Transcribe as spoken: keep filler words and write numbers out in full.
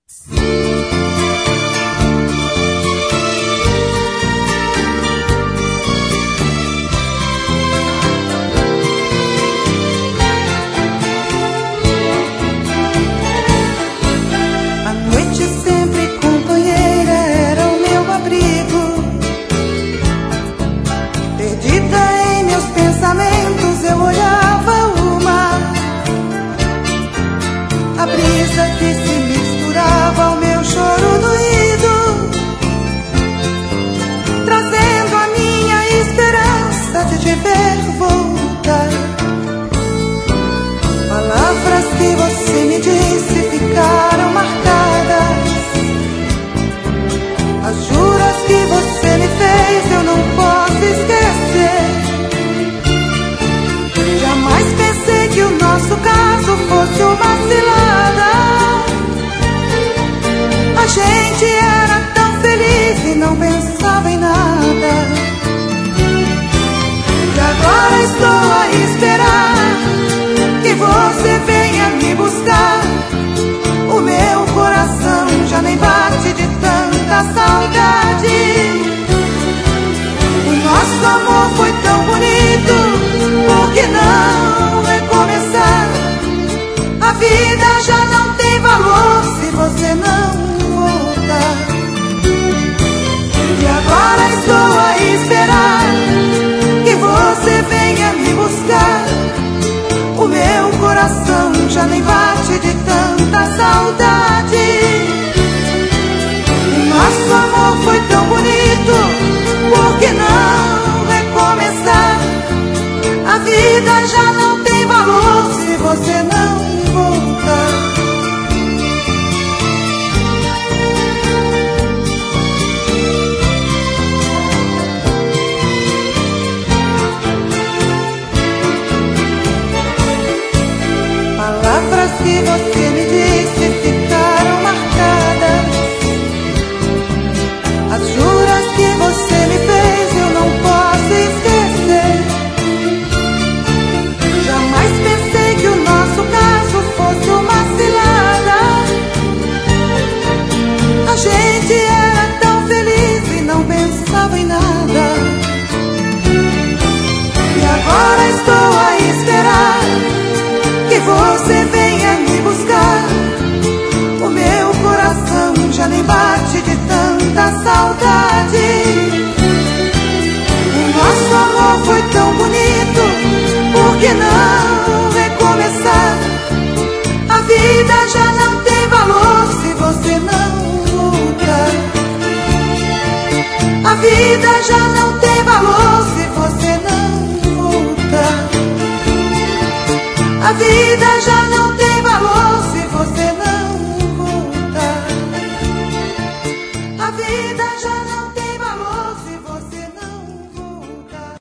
Eu olhava o mar, a brisa que se misturava ao meu choro doído, trazendo a minha esperança de te ver voltar. Palavras que você me disse ficaram marcadas, as juras que você me fez eu não posso esquecer. Jamais pensei que o nosso caso fosse uma cilada. A gente era tão feliz e não pensava em nada. E agora estou a esperar que você venha me buscar. O meu coração já nem bate de tanta saudade. O nosso amor foi tão bonito, por que não recomeçar? A vida já não tem valor se você não voltar. E agora estou a esperar que você venha me buscar. O meu coração já nem bate de tanta saudade. O nosso amor foi tão bonito, por que não recomeçar? A vida já não tem valor se você não voltar. Palavras que você me disse ficaram marcadas, as juras que você me fez eu não posso esquecer. Jamais pensei que o nosso caso fosse uma cilada. A gente era tão feliz e não pensava em nada. E agora estou a esperar que você venha me buscar. O meu coração já nem bate de tanta saudade. O nosso amor foi tão bonito, por que não recomeçar? A vida já não tem valor se você não voltar. A vida já não tem valor se você não voltar. A vida já não